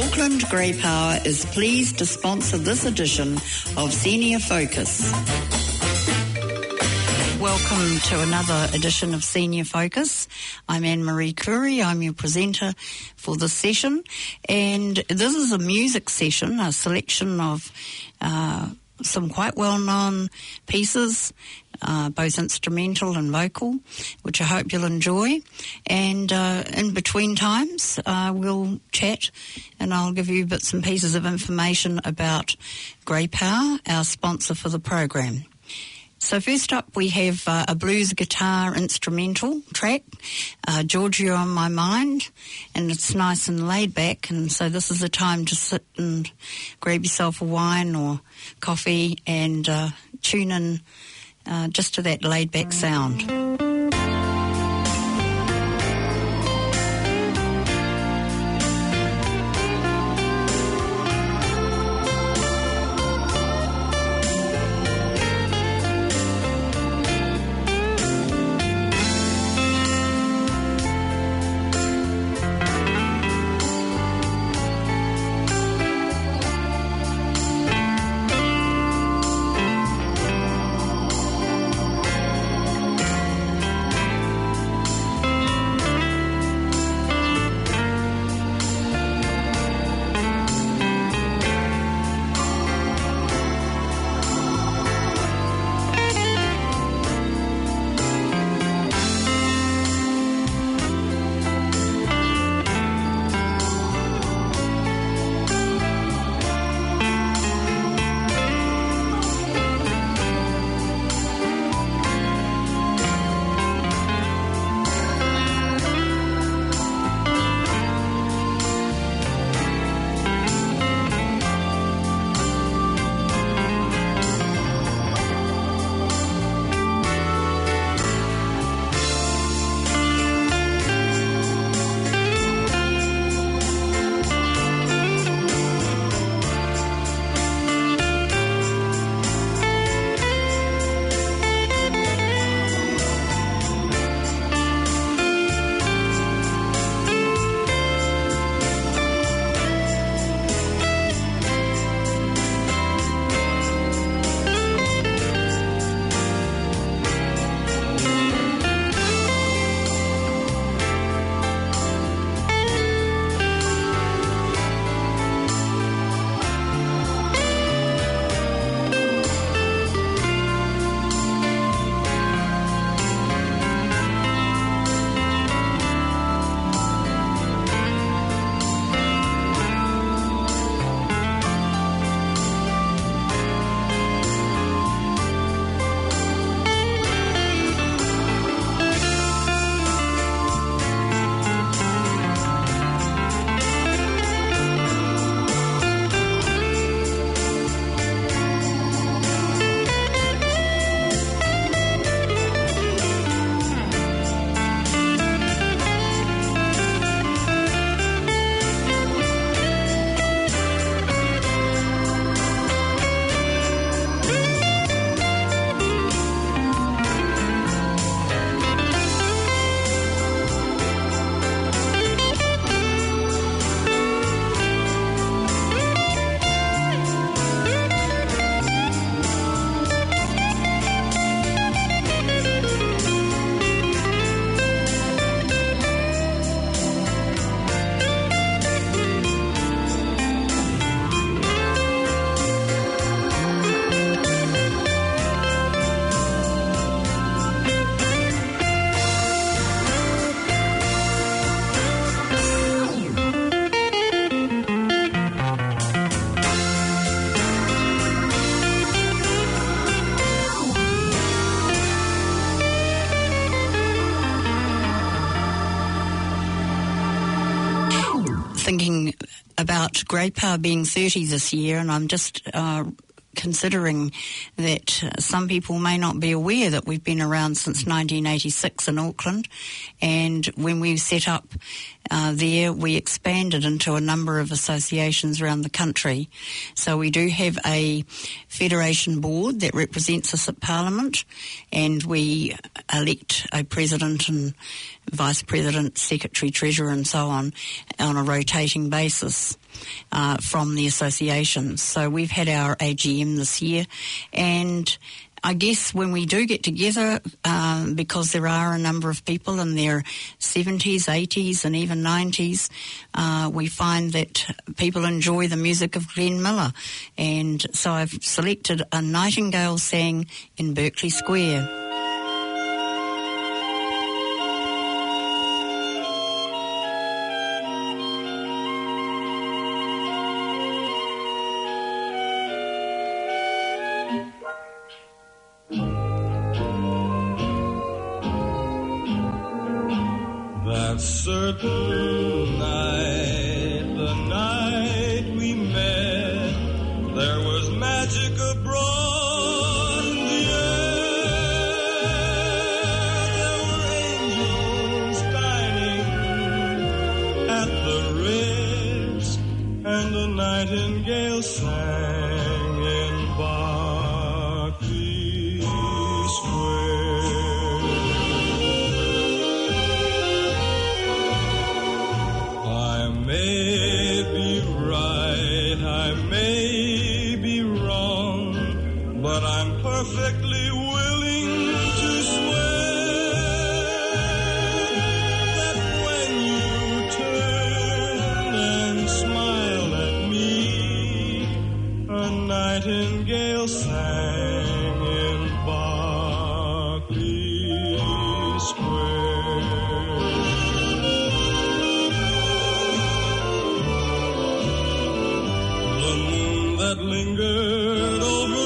Auckland Grey Power is pleased to sponsor this edition of Senior Focus. Welcome to another edition of Senior Focus. I'm Anne-Marie Curry. I'm your presenter for this session. And this is a music session, a selection of some quite well-known pieces, both instrumental and vocal, which I hope you'll enjoy. And in between times, we'll chat and I'll give you bits and pieces of information about Grey Power, our sponsor for the program. So first up, we have a blues guitar instrumental track, Georgia on My Mind, and it's nice and laid back, and so this is the time to sit and grab yourself a wine or coffee and tune in just to that laid back sound. Thinking about Grey Power being 30 this year, and I'm just considering that some people may not be aware that we've been around since 1986 in Auckland, and when we set up there, we expanded into a number of associations around the country. So we do have a federation board that represents us at Parliament, and we elect a president and vice president, secretary, treasurer and so on a rotating basis. from the association. So we've had our AGM this year, and I guess when we do get together, because there are a number of people in their 70s, 80s and even 90s, we find that people enjoy the music of Glenn Miller. And so I've selected A Nightingale Sang in Berkeley Square. Certain night, the night we met, there was magic abroad in the air. There were angels dining at the Ritz, and a nightingale sang in Berkeley Square. Perfectly willing to swear that when you turned and smiled at me, a nightingale sang in Berkeley Square. The moon that lingered over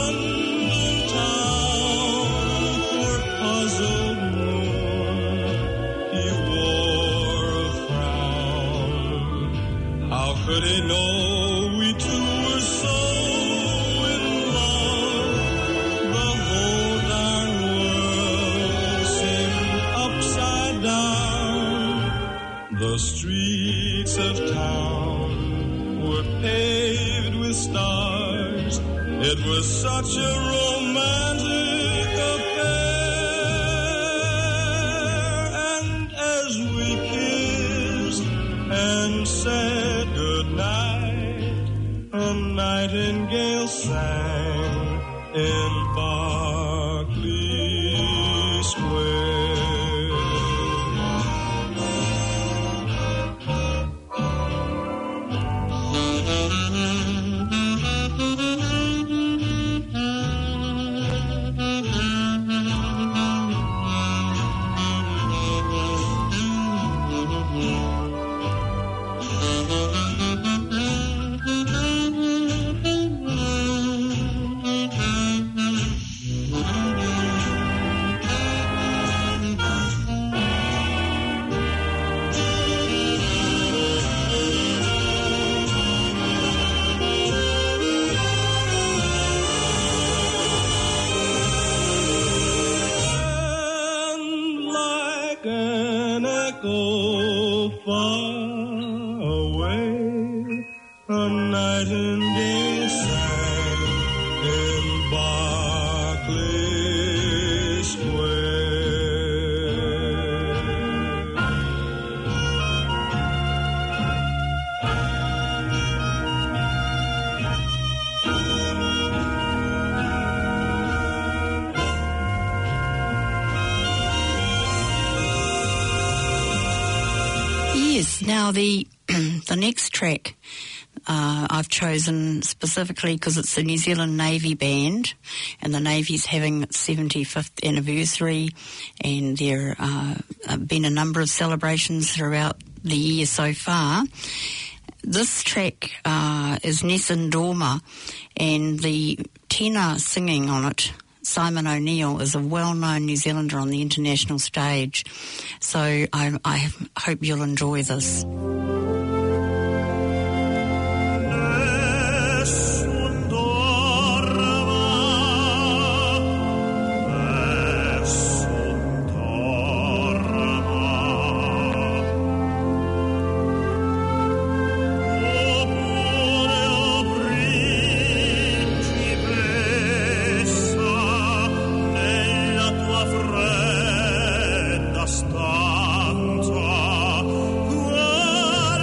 could he know we two were so in love? The whole darn world seemed upside down. The streets of town were paved with stars. It was such a romantic affair. And as we kissed and said goodnight, a nightingale sang in Berkeley Square. Now, the next track I've chosen specifically because it's the New Zealand Navy Band, and the Navy's having its 75th anniversary, and there have been a number of celebrations throughout the year so far. This track is Nessun Dorma, and the tenor singing on it, Simon O'Neill, is a well-known New Zealander on the international stage. So I hope you'll enjoy this. Stanza,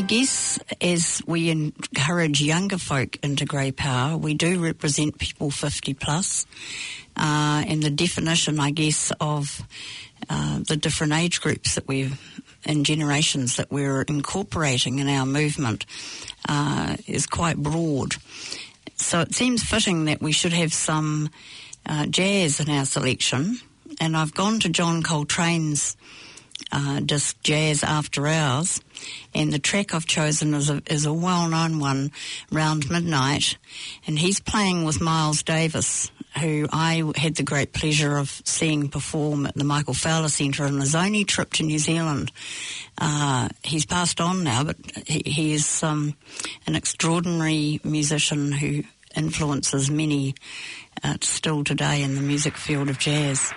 guess as we encourage younger folk into Grey Power, we do represent people 50 plus, and the definition, I guess, of the different age groups that and generations that we're incorporating in our movement is quite broad. So it seems fitting that we should have some jazz in our selection, and I've gone to John Coltrane's disc Jazz After Hours, and the track I've chosen is a well-known one, Round Midnight, and he's playing with Miles Davis, who I had the great pleasure of seeing perform at the Michael Fowler Centre on his only trip to New Zealand. He's passed on now, but he is an extraordinary musician who influences many still today in the music field of jazz.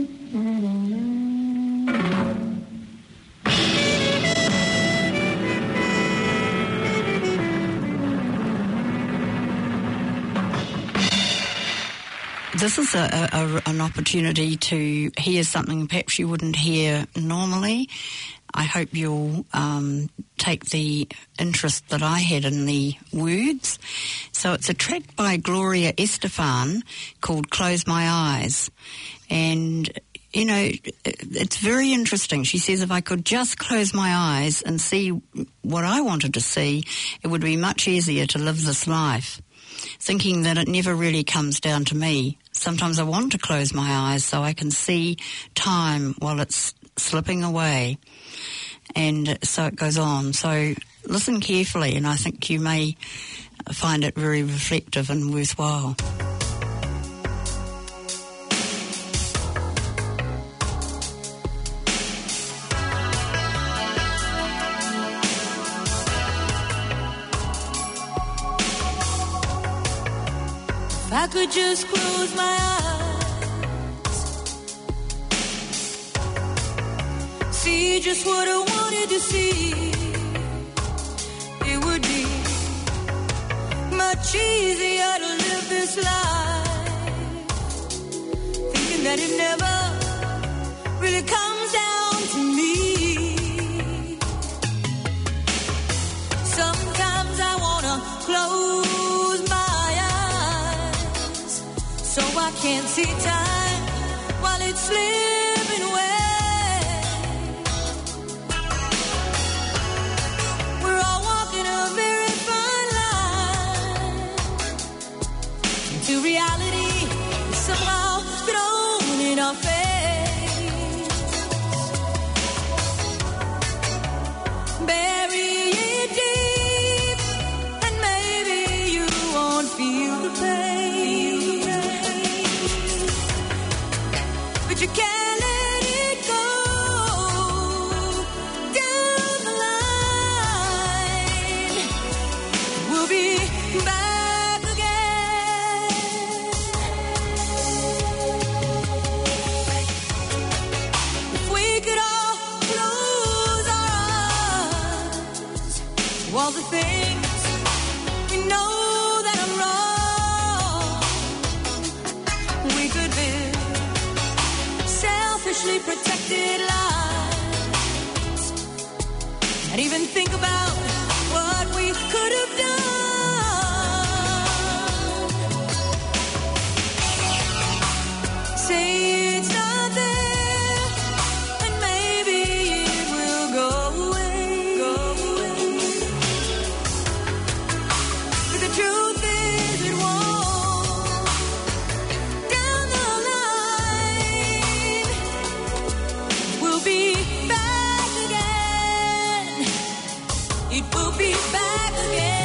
This is an opportunity to hear something perhaps you wouldn't hear normally. I hope you'll take the interest that I had in the words. So it's a track by Gloria Estefan called Close My Eyes. And, you know, it's very interesting. She says if I could just close my eyes and see what I wanted to see, it would be much easier to live this life. Thinking that it never really comes down to me. Sometimes I want to close my eyes so I can see time while it's slipping away. And so it goes on. So listen carefully, and I think you may find it very reflective and worthwhile. If I could just close my eyes, see just what I wanted to see, it would be much easier to live this life, thinking that it never really comes down to me. Sometimes I wanna close my so I can't see time while it's slipping away. We're all walking a very fine line into reality is somehow thrown in our face. Bury it deep and maybe you won't feel the pain. But you can't let it go down the line. We'll be back again. If we could all close our eyes to all the things we know that are wrong, we could live selfishly protected lives. Not even think about what we could have done. Say it's not there, and maybe it will go away. But the truth is it won't. Down the line we'll be back again. It will be back again.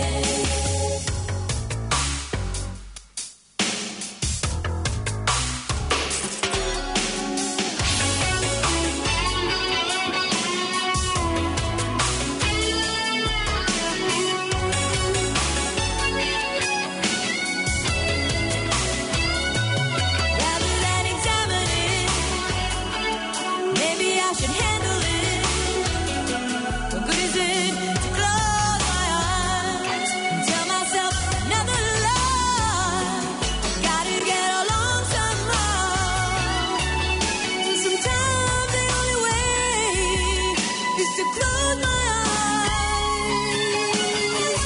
Rather than examine it, maybe I should handle it. What good is it to close my eyes and tell myself another lie? Gotta get along somehow. Sometimes the only way is to close my eyes.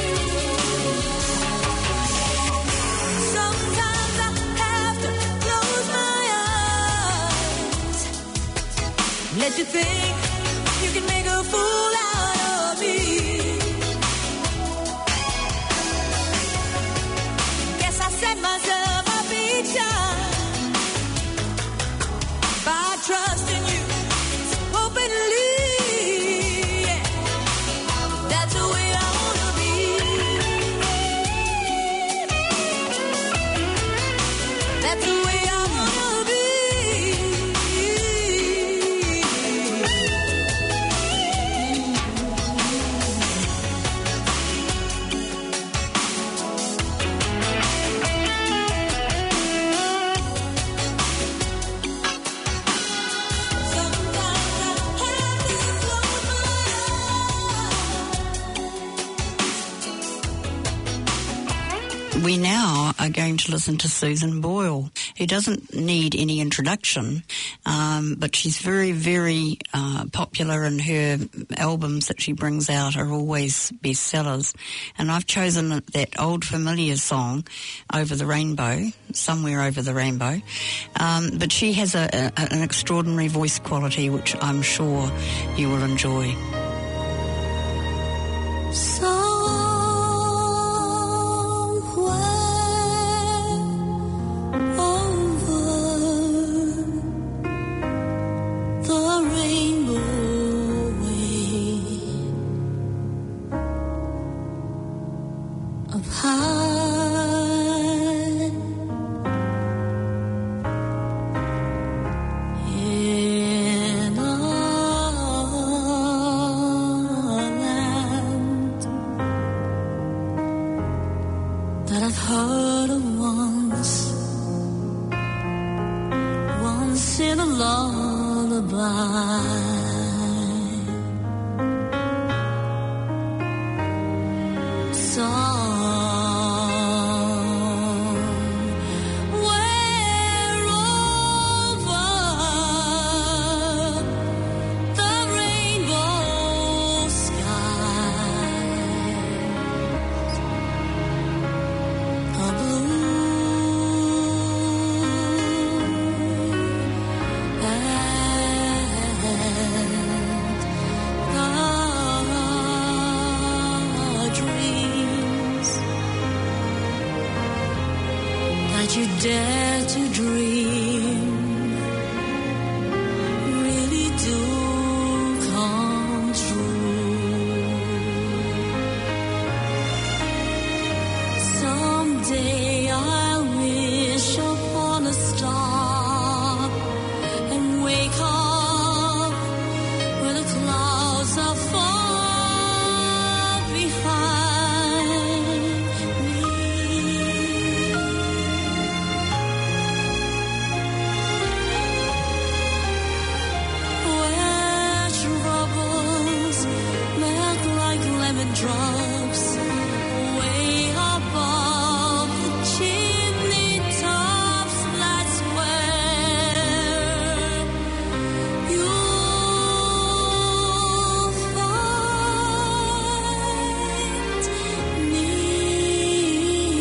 Sometimes I have to close my eyes. Let you think you can make a fool out of me. Guess I set myself up each time by trusting you openly. Yeah. That's the way I wanna be. That's the way I wanna be. We now are going to listen to Susan Boyle, who doesn't need any introduction, but she's very, very popular, and her albums that she brings out are always bestsellers. And I've chosen that old familiar song, Over the Rainbow, Somewhere Over the Rainbow. But she has an extraordinary voice quality, which I'm sure you will enjoy. You dare to dream really do come true. Someday I'll wish upon a star and wake up where the clouds are far behind me. Drops way above the chimney tops. That's where you'll find me.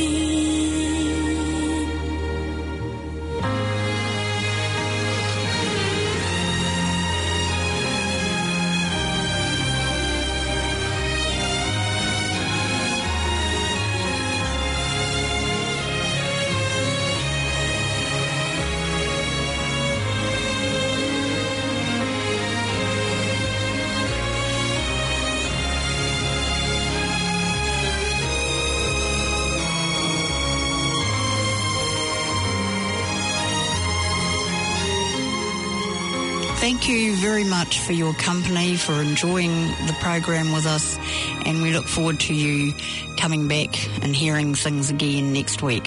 Thank you very much for your company, for enjoying the program with us, and we look forward to you coming back and hearing things again next week.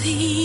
the